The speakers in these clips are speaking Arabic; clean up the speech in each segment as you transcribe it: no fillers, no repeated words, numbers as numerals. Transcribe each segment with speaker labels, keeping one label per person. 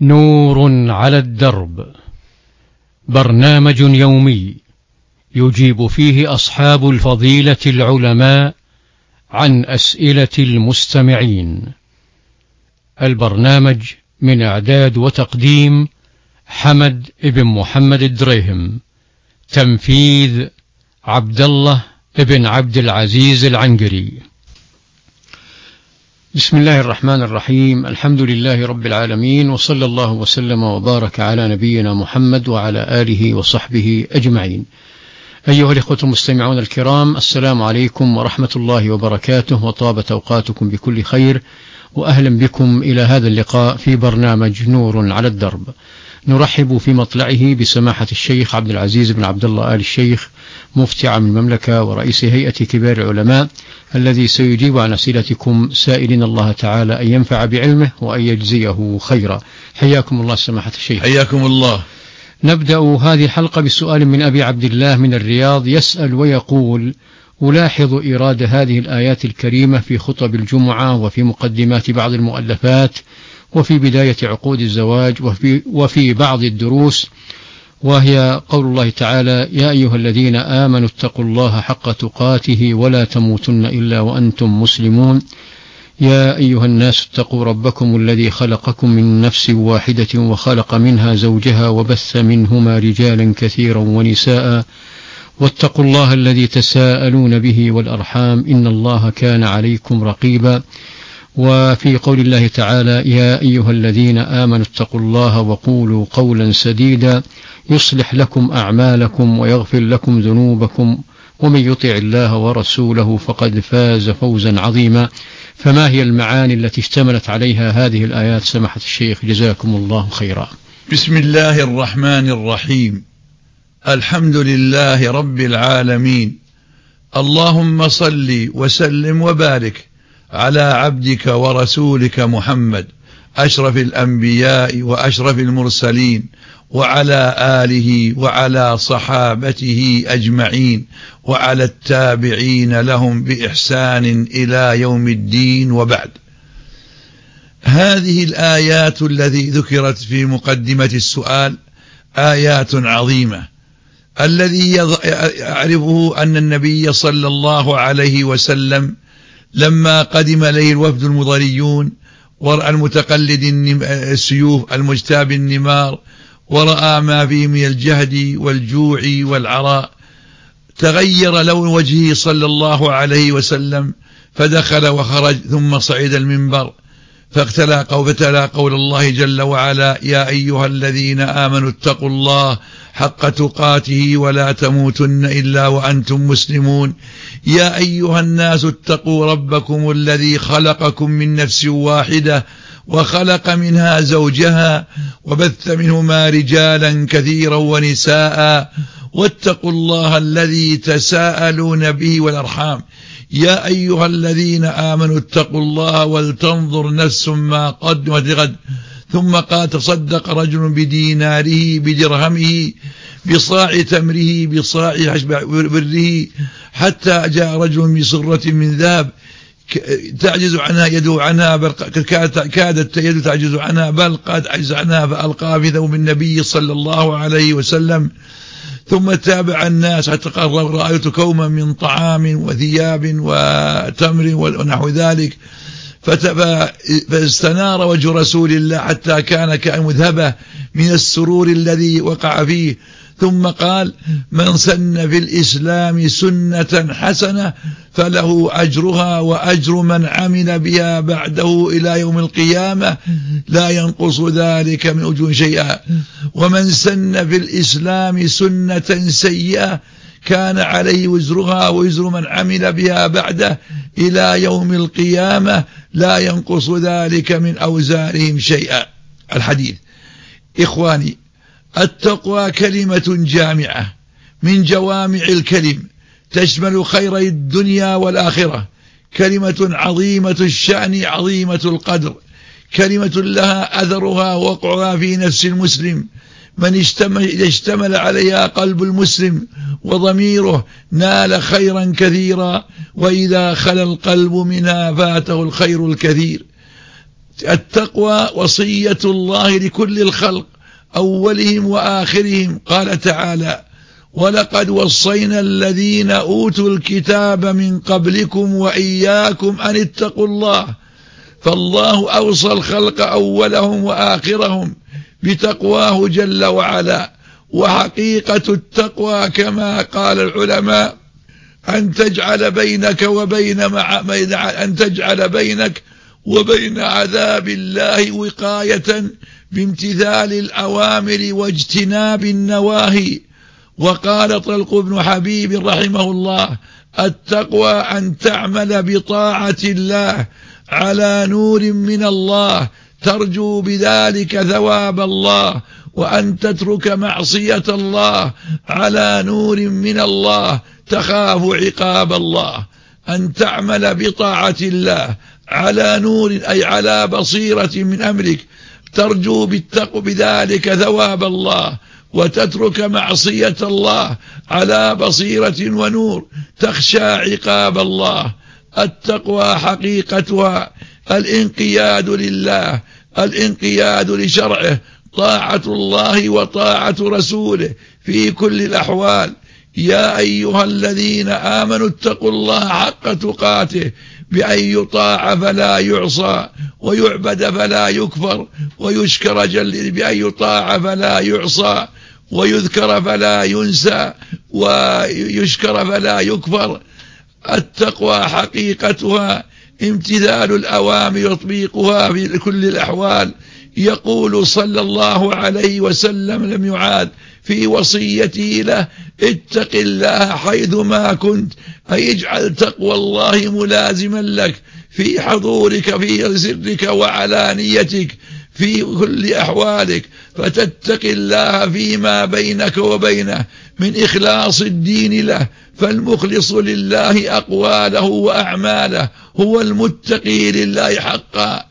Speaker 1: نور على الدرب، برنامج يومي يجيب فيه أصحاب الفضيلة العلماء عن أسئلة المستمعين. البرنامج من إعداد وتقديم حمد بن محمد الدريهم، تنفيذ عبد الله بن عبد العزيز العنقري. بسم الله الرحمن الرحيم، الحمد لله رب العالمين، وصلى الله وسلم وبارك على نبينا محمد وعلى آله وصحبه أجمعين. أيها الإخوة المستمعون الكرام، السلام عليكم ورحمة الله وبركاته، وطابت أوقاتكم بكل خير، وأهلا بكم إلى هذا اللقاء في برنامج نور على الدرب. نرحب في مطلعه بسماحة الشيخ عبد العزيز بن عبد الله آل الشيخ، مفتي عام المملكة ورئيس هيئة كبار العلماء، الذي سيجيب عن أسئلتكم سائلين الله تعالى أن ينفع بعلمه وأن يجزيه خيرا. حياكم الله سماحة الشيخ.
Speaker 2: حياكم الله.
Speaker 1: نبدأ هذه الحلقة بسؤال من أبي عبد الله من الرياض، يسأل ويقول: ألاحظ إيراد هذه الآيات الكريمة في خطب الجمعة وفي مقدمات بعض المؤلفات وفي بداية عقود الزواج وفي بعض الدروس، وهي قول الله تعالى: يا أيها الذين آمنوا اتقوا الله حق تقاته ولا تموتن إلا وأنتم مسلمون. يا أيها الناس اتقوا ربكم الذي خلقكم من نفس واحدة وخلق منها زوجها وبث منهما رجالا كثيرا ونساء، واتقوا الله الذي تساءلون به والأرحام إن الله كان عليكم رقيبا. وفي قول الله تعالى: يا أيها الذين آمنوا اتقوا الله وقولوا قولا سديدا يصلح لكم أعمالكم ويغفر لكم ذنوبكم ومن يطع الله ورسوله فقد فاز فوزا عظيما. فما هي المعاني التي اشتملت عليها هذه الآيات سماحة الشيخ، جزاكم الله خيرا؟
Speaker 2: بسم الله الرحمن الرحيم، الحمد لله رب العالمين، اللهم صل وسلم وبارك على عبدك ورسولك محمد أشرف الأنبياء وأشرف المرسلين، وعلى آله وعلى صحابته أجمعين، وعلى التابعين لهم بإحسان إلى يوم الدين، وبعد. هذه الآيات التي ذكرت في مقدمة السؤال آيات عظيمة. الذي يعرفه أن النبي صلى الله عليه وسلم لما قدم إليه الوفد المضريون ورأى المتقلد السيوف المجتاب النمار، ورأى ما فيه من الجهد والجوع والعراء، تغير لون وجهه صلى الله عليه وسلم، فدخل وخرج ثم صعد المنبر فتلا قول الله جل وعلا: يا أيها الذين آمنوا اتقوا الله حق تقاته ولا تموتن إلا وأنتم مسلمون. يا أيها الناس اتقوا ربكم الذي خلقكم من نفس واحدة وخلق منها زوجها وبث منهما رجالا كثيرا ونساء واتقوا الله الذي تساءلون به والأرحام. يا أيها الذين آمنوا اتقوا الله ولتنظر نفس ما قدمت لغد. ثم قال: تصدق رجل بديناره بدرهمه بصاع تمره بصاع بره، حتى جاء رجل بصرة من ذهب تعجز عنها يده عنها، بل كادت يده تعجز عنها، بل قد عجز عنها، فألقى في ثوب النبي صلى الله عليه وسلم. ثم تابع الناس حتى قال: رأيت كوما من طعام وثياب وتمر ونحو ذلك، فاستنار وجه رسول الله حتى كان كمذهبة من السرور الذي وقع فيه. ثم قال: من سن في الإسلام سنة حسنة فله أجرها وأجر من عمل بها بعده إلى يوم القيامة لا ينقص ذلك من أجور شيئا، ومن سن في الإسلام سنة سيئة كان عليه وزرها ووزر من عمل بها بعده إلى يوم القيامة لا ينقص ذلك من أوزارهم شيئا. الحديث. إخواني، التقوى كلمة جامعة من جوامع الكلم، تشمل خيري الدنيا والآخرة، كلمة عظيمة الشأن عظيمة القدر، كلمة لها أثرها وقعها في نفس المسلم، إذا اشتمل عليها قلب المسلم وضميره نال خيرا كثيرا، وإذا خلا القلب منها فاته الخير الكثير. التقوى وصية الله لكل الخلق أولهم وآخرهم. قال تعالى: ولقد وصينا الذين أوتوا الكتاب من قبلكم وإياكم أن اتقوا الله. فالله أوصى الخلق أولهم وآخرهم بتقواه جل وعلا. وحقيقة التقوى كما قال العلماء أن تجعل بينك وبين عذاب الله وقاية بامتثال الأوامر واجتناب النواهي. وقال طلق بن حبيب رحمه الله: التقوى أن تعمل بطاعة الله على نور من الله ترجو بذلك ثواب الله، وأن تترك معصية الله على نور من الله تخاف عقاب الله. أن تعمل بطاعة الله على نور أي على بصيرة من أمرك ترجو بذلك ثواب الله، وتترك معصية الله على بصيرة ونور تخشى عقاب الله. التقوى حقيقتها الانقياد لله، الانقياد لشرعه، طاعة الله وطاعة رسوله في كل الأحوال. يا أيها الذين آمنوا اتقوا الله حق تقاته، بأن يطاع فلا يعصى، ويعبد فلا يكفر، ويشكر بأن يطاع فلا يعصى، ويذكر فلا ينسى، ويشكر فلا يكفر. التقوى حقيقتها امتثال الأوامر وتطبيقها في كل الأحوال. يقول صلى الله عليه وسلم لمعاذ في وصيته له: اتق الله حيثما كنت، أي اجعل تقوى الله ملازما لك في حضورك في سرك وعلانيتك في كل أحوالك، فتتق الله فيما بينك وبينه من إخلاص الدين له. فالمخلص لله أقواله وأعماله هو المتقي لله حقا،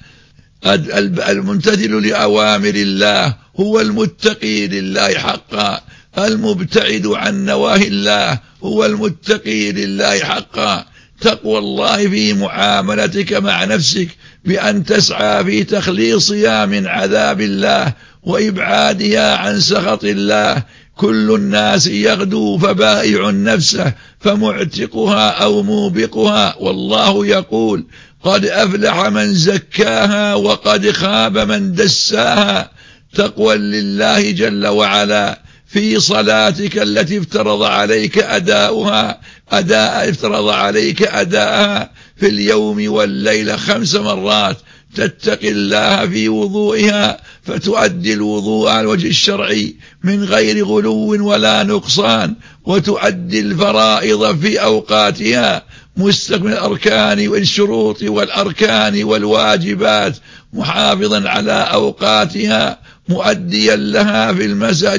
Speaker 2: الممتثل لأوامر الله هو المتقي لله حقا، المبتعد عن نواهي الله هو المتقي لله حقا. تقوى الله في معاملتك مع نفسك بأن تسعى في تخليصها من عذاب الله وإبعادها عن سخط الله. كل الناس يغدو فبائع نفسه فمعتقها أو موبقها، والله يقول: قد أفلح من زكاها وقد خاب من دساها. تقوى لله جل وعلا في صلاتك التي افترض عليك أداءها في اليوم والليلة 5 مرات. تتقي الله في وضوئها فتؤدي الوضوء على الوجه الشرعي من غير غلو ولا نقصان، وتؤدي الفرائض في أوقاتها مستقبل الأركان والشروط والأركان والواجبات، محافظا على أوقاتها، مؤديا لها في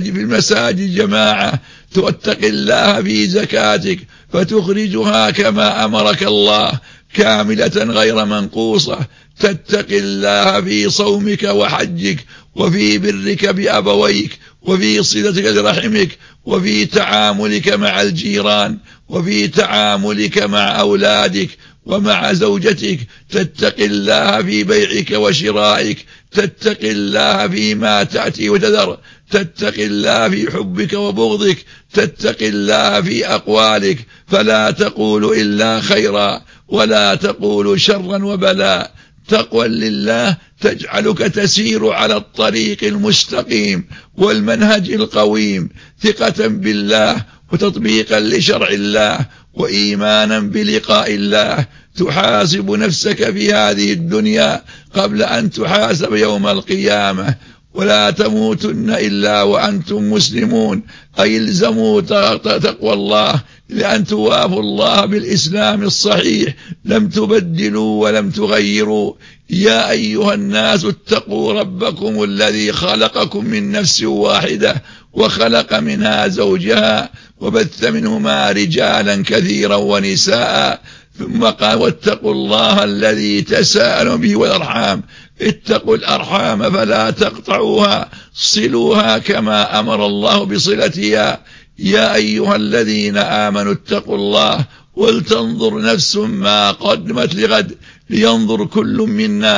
Speaker 2: المساجد جماعة. تتقي الله في زكاتك فتخرجها كما أمرك الله كاملة غير منقوصة. تتقي الله في صومك وحجك، وفي برك بأبويك، وفي صلتك لرحمك، وفي تعاملك مع الجيران، وفي تعاملك مع أولادك ومع زوجتك. تتقي الله في بيعك وشرائك، تتقي الله فيما تأتي وتذر، تتقي الله في حبك وبغضك، تتقي الله في أقوالك، فلا تقول إلا خيرا ولا تقول شرا وبلاء. تقوى لله تجعلك تسير على الطريق المستقيم والمنهج القويم، ثقة بالله وتطبيقا لشرع الله وإيمانا بلقاء الله. تحاسب نفسك في هذه الدنيا قبل أن تحاسب يوم القيامة. ولا تموتن إلا وأنتم مسلمون، أي الزموا تقوى الله لأن توافوا الله بالإسلام الصحيح، لم تبدلوا ولم تغيروا. يا أيها الناس اتقوا ربكم الذي خلقكم من نفس واحدة وخلق منها زوجها وبث منهما رجالا كثيرا ونساء، ثم قال: واتقوا الله الذي تساءلون به والأرحام. اتقوا الأرحام فلا تقطعوها، صلوها كما أمر الله بصلتها. يا أيها الذين آمنوا اتقوا الله ولتنظر نفس ما قدمت لغد، لينظر كل منا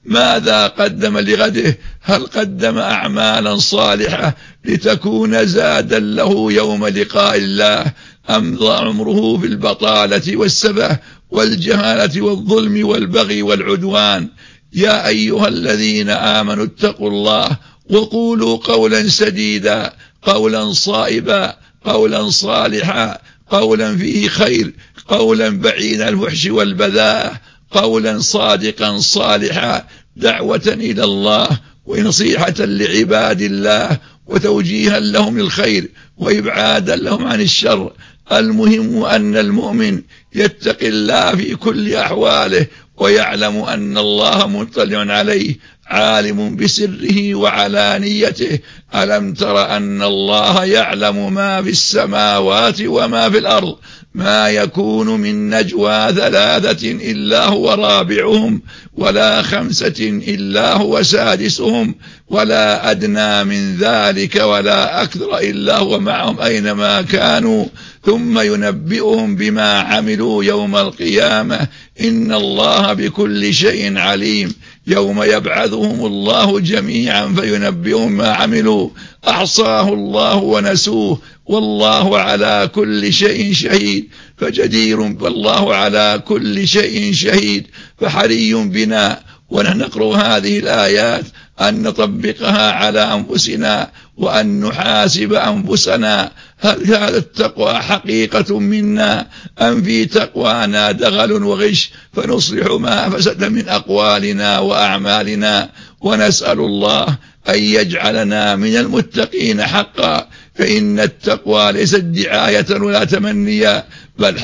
Speaker 2: ماذا قدم لغده؟ هل قدم أعمالا صالحة لتكون زادا له يوم لقاء الله، أم ضاع عمره في البطالة والسفه والجهالة والظلم والبغي والعدوان؟ يا أيها الذين آمنوا اتقوا الله وقولوا قولا سديدا، قولا صائبا، قولا صالحا، قولا فيه خير، قولا بعيد عن الفحش والبذاء، قولا صادقا صالحا، دعوة إلى الله ونصيحة لعباد الله وتوجيها لهم للخير وإبعادا لهم عن الشر. المهم أن المؤمن يتقي الله في كل أحواله ويعلم أن الله مطلع عليه، عالم بسره وعلانيته. ألم تر أن الله يعلم ما في السماوات وما في الأرض؟ ما يكون من نجوى 3 إلا هو رابعهم، ولا 5 إلا هو سادسهم، ولا أدنى من ذلك ولا أكثر إلا هو معهم أينما كانوا، ثم ينبئهم بما عملوا يوم القيامة، إن الله بكل شيء عليم. يوم يبعثهم الله جميعا فينبئهم ما عملوا، أحصاه الله ونسوه، والله على كل شيء شهيد. فجدير والله على كل شيء شهيد، فحري بنا ونحن نقرأ هذه الآيات أن نطبقها على أنفسنا وأن نحاسب أنفسنا، هل هذا التقوى حقيقة منا أم في تقوانا دغل وغش، فنصلح ما فسد من أقوالنا وأعمالنا، ونسأل الله أن يجعلنا من المتقين حقا. فإن التقوى ليست دعاية ولا تمنيا، بل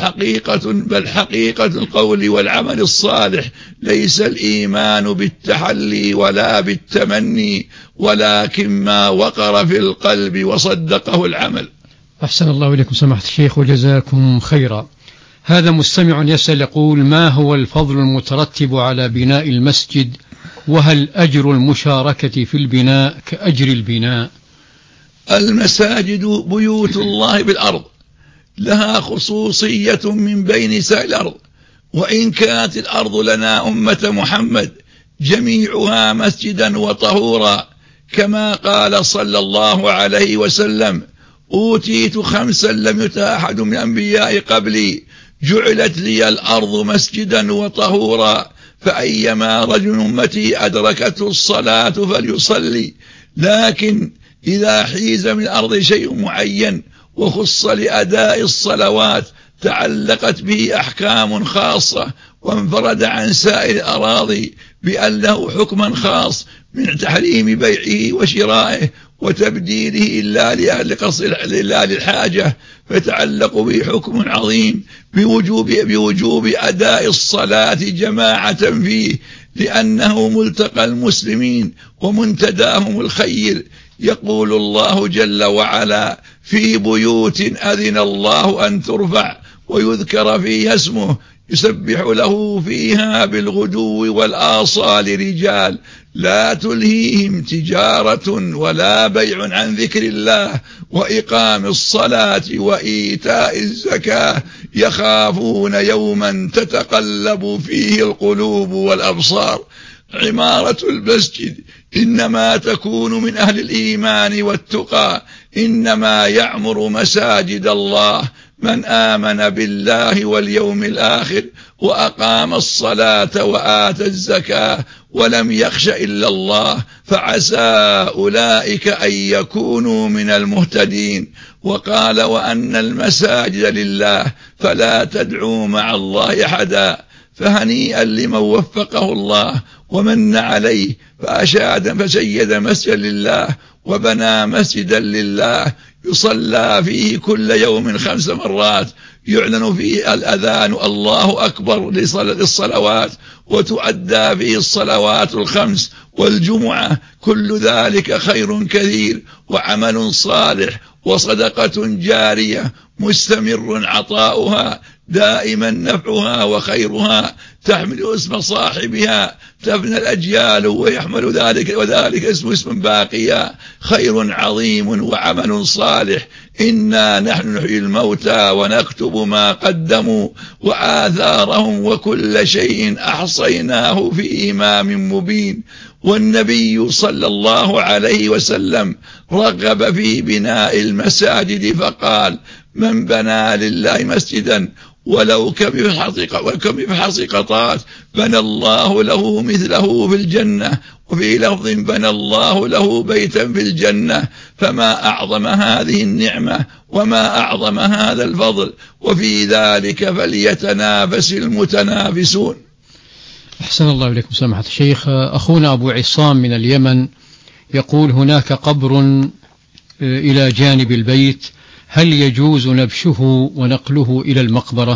Speaker 2: حقيقة القول والعمل الصالح. ليس الإيمان بالتحلي ولا بالتمني، ولكن ما وقر في القلب وصدقه العمل.
Speaker 1: أحسن الله إليكم سماحة الشيخ وجزاكم خيرا. هذا مستمع يسأل يقول: ما هو الفضل المترتب على بناء المسجد؟ وهل أجر المشاركة في البناء كأجر البناء؟
Speaker 2: المساجد بيوت الله بالأرض، لها خصوصية من بين سائر الأرض. وإن كانت الأرض لنا أمة محمد جميعها مسجدا وطهورا، كما قال صلى الله عليه وسلم: أوتيت 5 لم يؤتها أحد من الأنبياء قبلي، جعلت لي الأرض مسجدا وطهورا، فأيما رجل أمتي أدركته الصلاة فليصلي. لكن إذا حيز من الأرض شيء معين وخص لأداء الصلوات تعلقت به أحكام خاصة، وانفرد عن سائر الأراضي بأن له حكما خاص من تحريم بيعه وشرائه وتبديله إلا للحاجة، فتعلق به حكم عظيم بوجوب أداء الصلاة جماعة فيه، لأنه ملتقى المسلمين ومنتداهم الخير. يقول الله جل وعلا: في بيوت أذن الله أن ترفع ويذكر فيها اسمه يسبح له فيها بالغدو والآصال رجال لا تلهيهم تجارة ولا بيع عن ذكر الله وإقام الصلاة وإيتاء الزكاة يخافون يوما تتقلب فيه القلوب والأبصار. عمارة المسجد إنما تكون من أهل الإيمان والتقى، إنما يعمر مساجد الله من آمن بالله واليوم الآخر وأقام الصلاة وآتى الزكاة ولم يخش إلا الله، فعسى أولئك أن يكونوا من المهتدين. وقال: وأن المساجد لله فلا تدعوا مع الله أحدا. فهنيئا لمن وفقه الله ومن عليه فسيد مسجدا لله وبنى مسجدا لله يصلى فيه كل يوم 5 مرات، يعلن فيه الأذان الله أكبر للصلوات، وتؤدى فيه الصلوات 5 والجمعة. كل ذلك خير كثير وعمل صالح وصدقة جارية مستمر عطاؤها، دائما نفعها وخيرها، تحمل اسم صاحبها تفنى الأجيال ويحمل ذلك وذلك اسم باقيا. خير عظيم وعمل صالح. إنا نحن نحيي الموتى ونكتب ما قدموا وآثارهم وكل شيء أحصيناه في إمام مبين. والنبي صلى الله عليه وسلم رغب في بناء المساجد فقال: من بنى لله مسجدا ولو كمفحص قطات بنى الله له مثله في الجنة. وفي لفظ: بنى الله له بيتا في الجنة. فما أعظم هذه النعمة وما أعظم هذا الفضل، وفي ذلك فليتنافس المتنافسون.
Speaker 1: أحسن الله إليكم سماحة الشيخ. أخونا أبو عصام من اليمن يقول: هناك قبر إلى جانب البيت، هل يجوز نبشه ونقله إلى المقبرة؟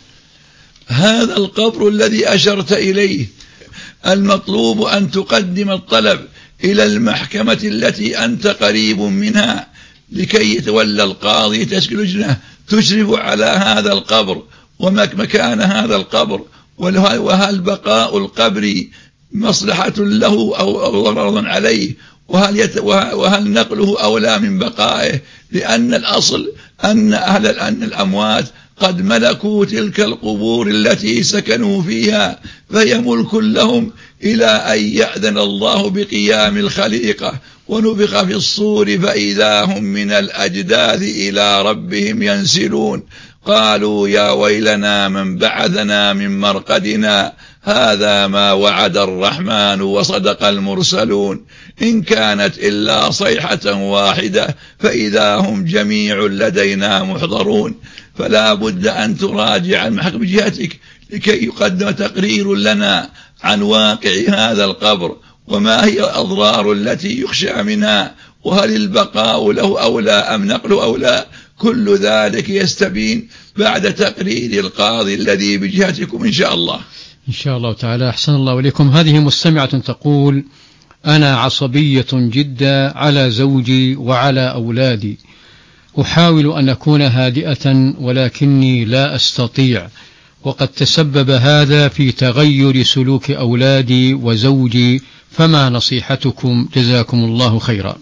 Speaker 2: هذا القبر الذي أشرت إليه المطلوب أن تقدم الطلب إلى المحكمة التي أنت قريب منها لكي يتولى القاضي تشكيل لجنة تشرف على هذا القبر ومكان هذا القبر، وهل بقاء القبر مصلحة له أو ضرر عليه، وهل نقله أولى من بقائه، لأن الأصل أن الأموات قد ملكوا تلك القبور التي سكنوا فيها، فهي ملك لهم إلى أن يأذن الله بقيام الخليقة ونفخ في الصور فإذا هم من الأجداث إلى ربهم ينسلون. قالوا: يا ويلنا من بعثنا من مرقدنا، هذا ما وعد الرحمن وصدق المرسلون. إن كانت إلا صيحة واحدة فإذا هم جميع لدينا محضرون. فلا بد أن تراجع المحكمة بجهتك لكي يقدم تقرير لنا عن واقع هذا القبر، وما هي الأضرار التي يخشى منها، وهل البقاء له أولى أم نقله أولى. كل ذلك يستبين بعد تقرير القاضي الذي بجهتكم إن شاء الله.
Speaker 1: إن شاء الله تعالى. أحسن الله إليكم. هذه مستمعة تقول: أنا عصبية جدا على زوجي وعلى أولادي، أحاول أن أكون هادئة ولكني لا أستطيع، وقد تسبب هذا في تغير سلوك أولادي وزوجي، فما نصيحتكم جزاكم الله خيرا؟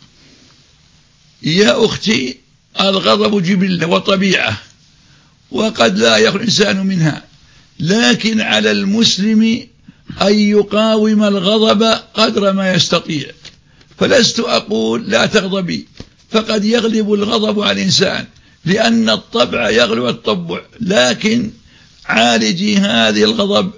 Speaker 2: يا أختي، الغضب جبلة وطبيعة وقد لا يخلو الإنسان منها، لكن على المسلم أن يقاوم الغضب قدر ما يستطيع. فلست أقول لا تغضبي، فقد يغلب الغضب على الإنسان لأن الطبع يغلب الطبع، لكن عالجي هذه الغضب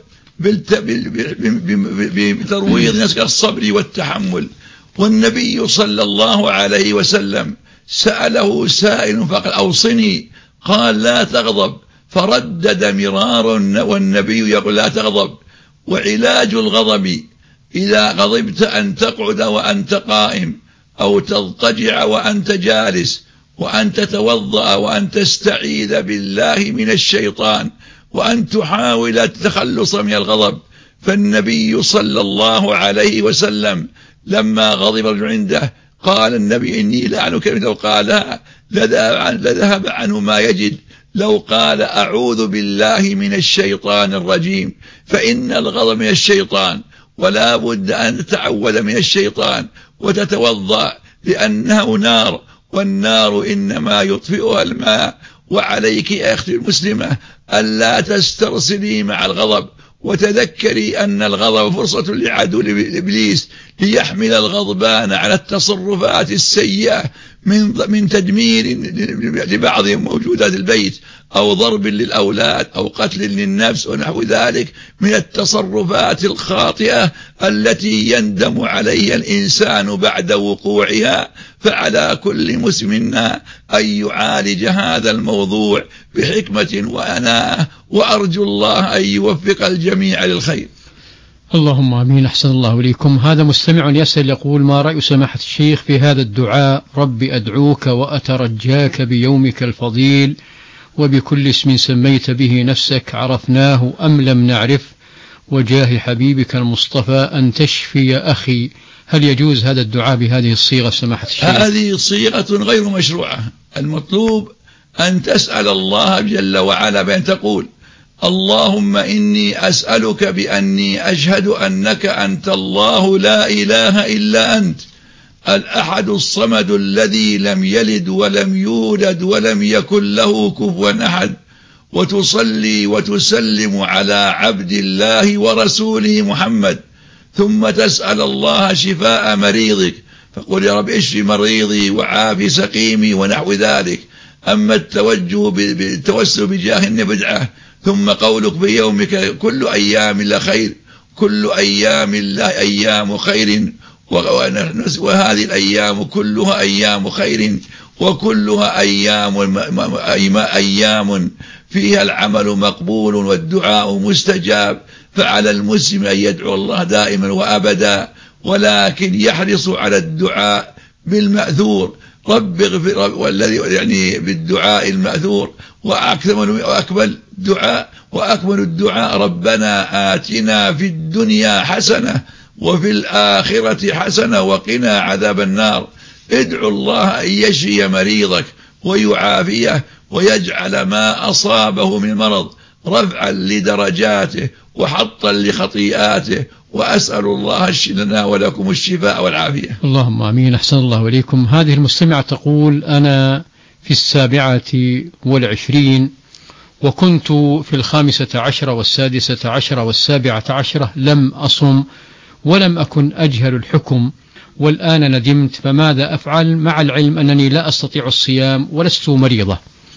Speaker 2: بترويض نسك الصبر والتحمل. والنبي صلى الله عليه وسلم سأله سائل فقال: أوصني، قال: لا تغضب، فردد مرارا والنبي يقول: لا تغضب. وعلاج الغضب إذا غضبت أن تقعد وأنت قائم، أو تضطجع وأنت جالس، وأن تتوضأ وأن تستعيذ بالله من الشيطان، وأن تحاول التخلص من الغضب. فالنبي صلى الله عليه وسلم لما غضب الرجل عنده قال النبي: إني لأعنك، لو قالها لذهب عنه ما يجد، لو قال: أعوذ بالله من الشيطان الرجيم. فإن الغضب من الشيطان، ولا بد أن تتعوذ من الشيطان وتتوضأ، لأنه نار، والنار إنما يطفئها الماء. وعليك يا أختي المسلمة ألا تسترسلي مع الغضب، وتذكري أن الغضب فرصة لعدو إبليس ليحمل الغضبان على التصرفات السيئة من تدمير لبعض موجودات البيت، أو ضرب للأولاد، أو قتل للنفس، ونحو ذلك من التصرفات الخاطئة التي يندم عليها الإنسان بعد وقوعها. فعلى كل مسلم أن يعالج هذا الموضوع بحكمة وأناءة، وأرجو الله أن يوفق الجميع للخير.
Speaker 1: اللهم آمين. أحسن الله إليكم. هذا مستمع يسأل يقول: ما رأي سماحة الشيخ في هذا الدعاء: رب أدعوك وأترجاك بيومك الفضيل وبكل اسم سميت به نفسك عرفناه أم لم نعرف، وجاه حبيبك المصطفى أن تشفي أخي. هل يجوز هذا الدعاء بهذه الصيغة سماحة الشيخ؟
Speaker 2: هذه صيغة غير مشروعة. المطلوب أن تسأل الله جل وعلا بأن تقول: اللهم إني أسألك بأني أشهد أنك أنت الله لا إله إلا أنت، الأحد الصمد الذي لم يلد ولم يولد ولم يكن له كفوا أحد، وتصلي وتسلم على عبد الله ورسوله محمد، ثم تسأل الله شفاء مريضك، فقل يا رب اشف مريضي وعافي سقيمي ونحو ذلك. أما التوسل بجاه بدعة. ثم قولك في يومك كل أيام الله خير، كل أيام الله أيام خير، وهذه الأيام كلها أيام خير، وكلها أيام فيها العمل مقبول والدعاء مستجاب. فعلى المسلم أن يدعو الله دائما وأبدا، ولكن يحرص على الدعاء بالمأثور، رب اغفر، والذي يعني بالدعاء المأثور، وأكمل الدعاء ربنا آتنا في الدنيا حسنة وفي الآخرة حسنة وقنا عذاب النار. ادعو الله أن يشفي مريضك ويعافيه ويجعل ما أصابه من مرض رفعا لدرجاته وحطا لخطيئاته، وأسأل الله لنا ولكم الشفاء والعافية.
Speaker 1: اللهم آمين. أحسن الله إليكم. هذه المستمعة تقول: أنا في 27 وكنت في 15 و16 و17 لم أصم ولم أكن أجهل الحكم، والآن ندمت، فماذا أفعل مع العلم أنني لا أستطيع الصيام ولست مريضة؟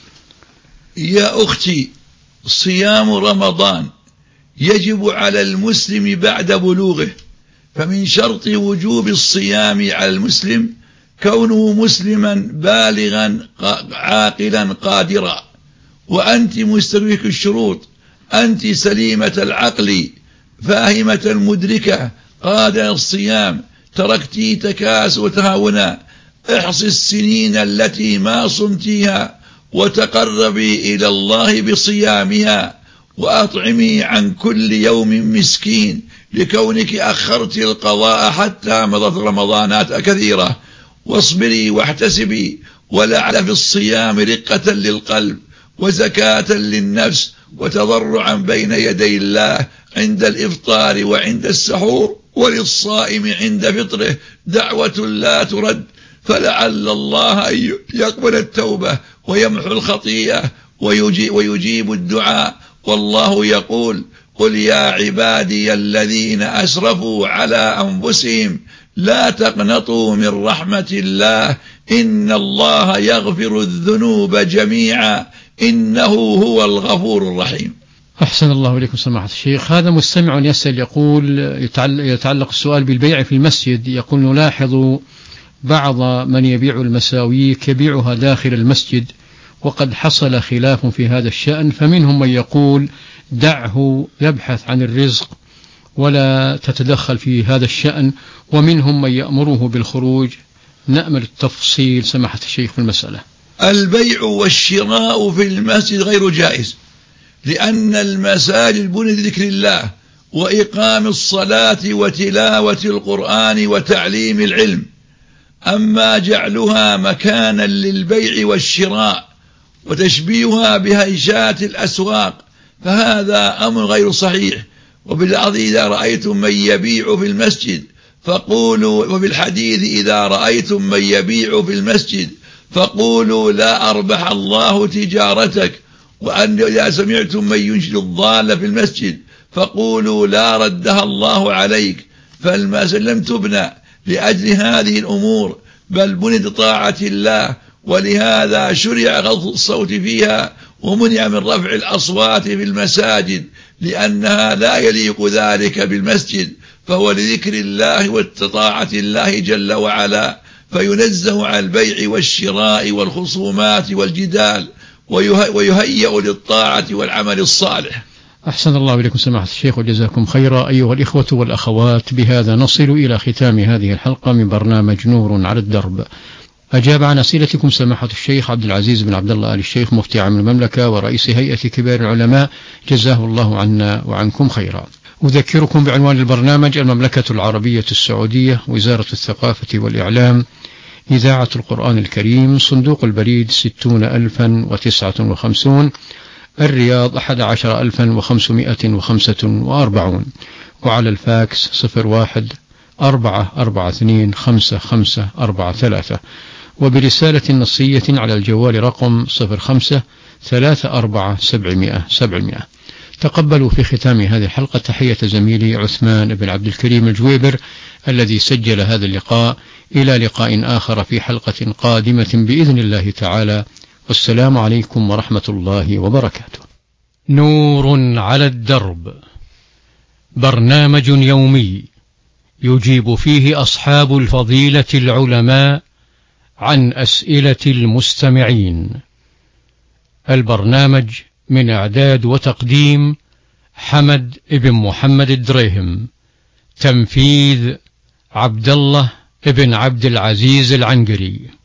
Speaker 2: يا أختي، صيام رمضان يجب على المسلم بعد بلوغه، فمن شرط وجوب الصيام على المسلم كونه مسلما بالغا عاقلا قادرا، وأنت مستويك الشروط، أنت سليمة العقل فاهمة مدركة قادرة الصيام، تركتي تكاس وتهاونا. احصي السنين التي ما صمتيها وتقربي إلى الله بصيامها، وأطعمي عن كل يوم مسكين لكونك أخرت القضاء حتى مضت رمضانات كثيرة. واصبري واحتسبي، ولعل في الصيام رقة للقلب وزكاة للنفس وتضرعا بين يدي الله عند الإفطار وعند السحور، وللصائم عند فطره دعوة لا ترد، فلعل الله أن يقبل التوبة ويمحو الخطيئة ويجيب الدعاء. والله يقول: قل يا عبادي الذين أسرفوا على أنفسهم لا تقنطوا من رحمة الله إن الله يغفر الذنوب جميعا إنه هو الغفور الرحيم.
Speaker 1: أحسن الله إليكم سماحة الشيخ. هذا مستمع يسأل يقول: يتعلق السؤال بالبيع في المسجد. يقول: نلاحظ بعض من يبيع المساويك يبيعها داخل المسجد، وقد حصل خلاف في هذا الشأن، فمنهم من يقول دعه يبحث عن الرزق ولا تتدخل في هذا الشأن، ومنهم من يأمره بالخروج. نأمل التفصيل سماحة الشيخ في المسألة.
Speaker 2: البيع والشراء في المسجد غير جائز، لأن المساجد بنيت لذكر الله وإقام الصلاة وتلاوة القرآن وتعليم العلم. أما جعلها مكانا للبيع والشراء وتشبيهها بهيشات الأسواق فهذا أمر غير صحيح. وبالعظيم إذا رأيتم من يبيع في المسجد فقولوا، وبالحديث إذا رأيتم من يبيع في المسجد فقولوا لا أربح الله تجارتك، وأن إذا سمعتم من ينشد الضال في المسجد فقولوا لا ردها الله عليك. فالمسجد لم تبنى لأجل هذه الأمور، بل بنيت طاعة الله، ولهذا شرع غض الصوت فيها ومنع من رفع الأصوات في المساجد، لأنها لا يليق ذلك بالمسجد، فهو لذكر الله وطاعة الله جل وعلا، فينزه عن البيع والشراء والخصومات والجدال، ويهيأ للطاعة والعمل الصالح.
Speaker 1: أحسن الله إليكم سماحة الشيخ وجزاكم خيرا. أيها الإخوة والأخوات، بهذا نصل إلى ختام هذه الحلقة من برنامج نور على الدرب. أجاب عن أسئلتكم سماحة الشيخ عبد العزيز بن عبد الله آل الشيخ مفتي عام المملكة ورئيس هيئة كبار العلماء، جزاه الله عنا وعنكم خيرا. أذكركم بعنوان البرنامج: المملكة العربية السعودية، وزارة الثقافة والإعلام، إذاعة القرآن الكريم، صندوق البريد 60059، الرياض 11545، وعلى الفاكس 01 442-5543، وبرسالة نصية على الجوال رقم 05-34-700-700. تقبلوا في ختام هذه الحلقة تحية زميلي عثمان بن عبد الكريم الجويبر الذي سجل هذا اللقاء. إلى لقاء آخر في حلقة قادمة بإذن الله تعالى، والسلام عليكم ورحمة الله وبركاته. نور على الدرب، برنامج يومي يجيب فيه أصحاب الفضيلة العلماء عن أسئلة المستمعين. البرنامج من إعداد وتقديم حمد بن محمد الدريهم، تنفيذ عبد الله بن عبد العزيز العنقري.